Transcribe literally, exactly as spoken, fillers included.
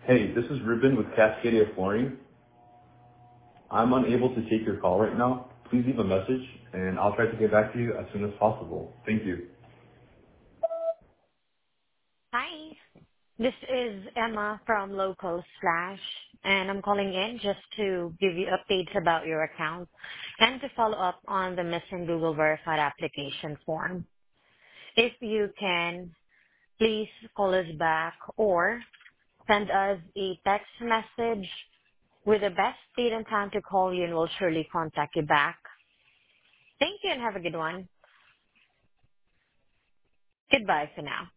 Hey, this is Ruben with Cascadia Flooring. I'm unable to take your call right now. Please leave a message, and I'll try to get back to you as soon as possible. Thank you. Hi, this is Emma from Local Slash, and I'm calling in just to give you updates about your account and to follow up on the missing Google Verified application form. If you can, please call us back or send us a text message with the best date and time to call you, and we'll surely contact you back. Thank you and have a good one. Goodbye for now.